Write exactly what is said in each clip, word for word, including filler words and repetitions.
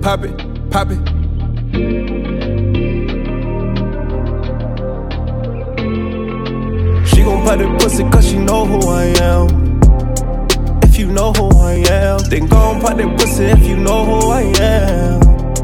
pop it, pop it. She gon' pop that pussy cause she know who I am. If you know who I am, then gon' pop that pussy if you know who I am.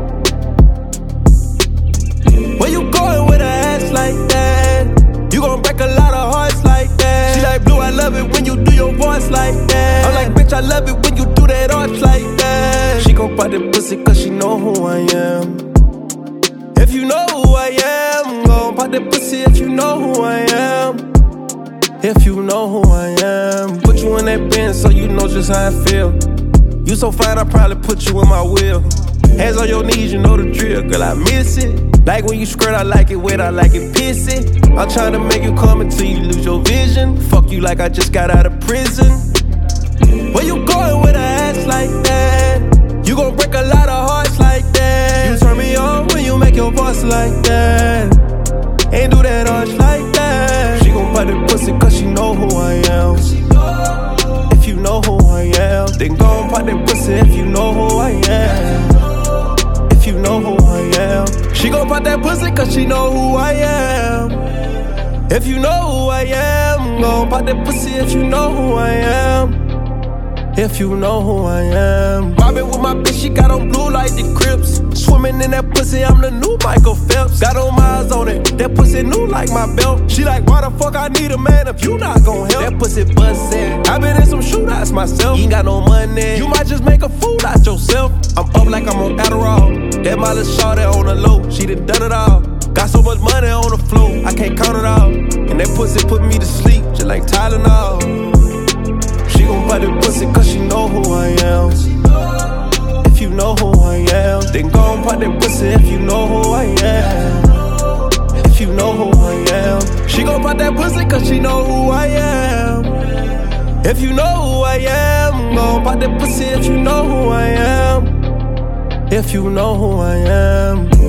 Where you going with an ass like that? You gon' break a lot of hearts like that. She like, Blue, I love it when you do your voice like that. I'm like, bitch, I love it when you do that arch like that. She gon' pop that pussy cause she know who I am. If you know who I am, gon' pop that pussy if you know who I am. If you know who I am, put you in that bin so you know just how I feel. You so fine, I probably put you in my wheel. Hands on your knees, you know the drill, girl, I miss it. Like when you squirt, I like it wet, I like it pissy. I'm trying to make you come until you lose your vision. Fuck you like I just got out of prison. Where you going with an ass like that? You gon' break a lot of hearts like that. You turn me on when you make your voice like that. Ain't do that arch like that. She gon' pop that pussy cause she know who I am. If you know who I am, then gon' pop that pussy if you know who I am. If you know who I am, she gon' pop that pussy cause she know who I am. If you know who I am, gon' pop that pussy if you know who I am. If you know who I am. Bobbing with my bitch, she got on blue like the Crips. Swimming in that pussy, I'm the new Michael Phelps. Got on my eyes on it, that pussy new like my belt. She like, why the fuck I need a man if you not gon' help? That pussy bustin', I been in some shootouts myself. You ain't got no money, you might just make a fool out yourself. I'm up like I'm on Adderall. That my little shorty on the low, she done done it all. Got so much money on the floor, I can't count it all. And that pussy put me to sleep, just like Tylenol. She gon' pop that pussy cause she know who I am. If you know who I am, then gon' pop that pussy if you know who I am. If you know who I am, she gon' pop that pussy cause she know who I am. If you know who I am, gon' pop that pussy if you know who I am. If you know who I am.